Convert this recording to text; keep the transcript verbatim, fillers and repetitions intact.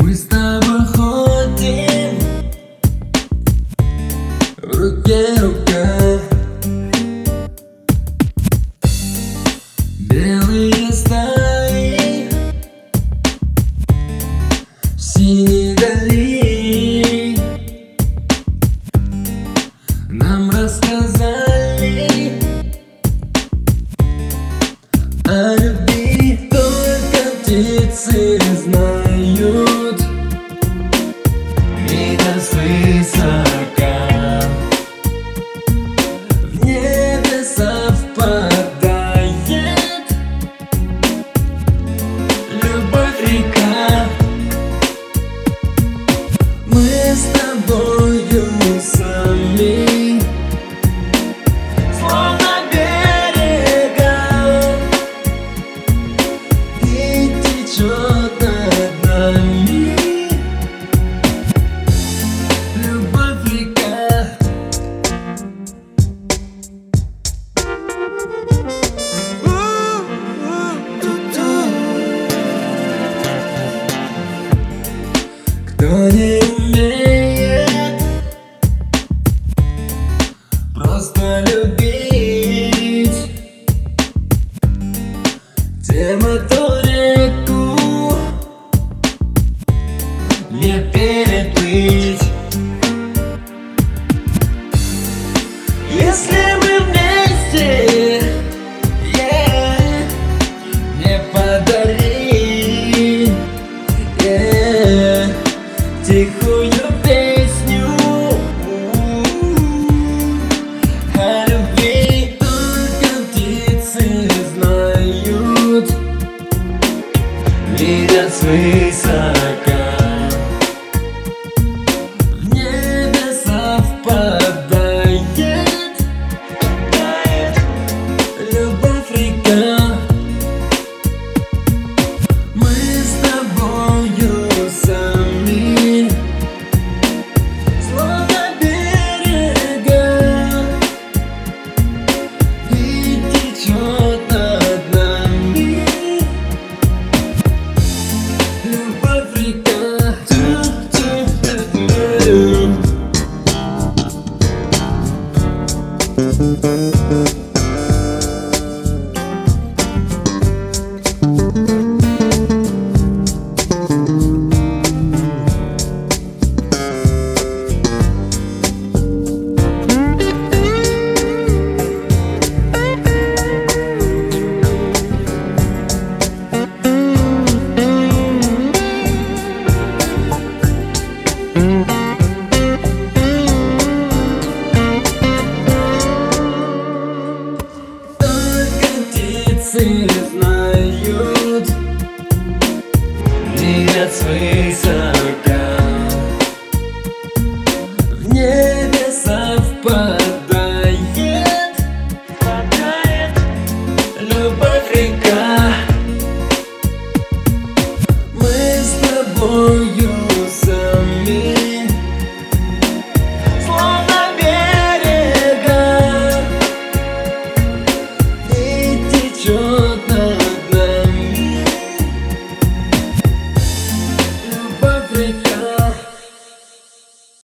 Мы с тобой ходим, в руке рука, белые стаи в синей дали. Нам рассказали о любви, только птицы знают. Видно свысока, в небе совпадает любовь река. Мы с тобою сами, словно берега, и течет над нами любовь река. Кто не умеет просто любить, тем эту реку не переплыть. Если мы вместе, yeah, не подари, yeah, тихую песню о любви, только птицы знают. Видят свысока, в небе совпадает любовь река. Мы с тобою сами, словно берега, и течет над нами любовь река. Ту-ту-ту-ту. Птицы знают, видят свысока, в небе совпадает любовь река. Мы с тобою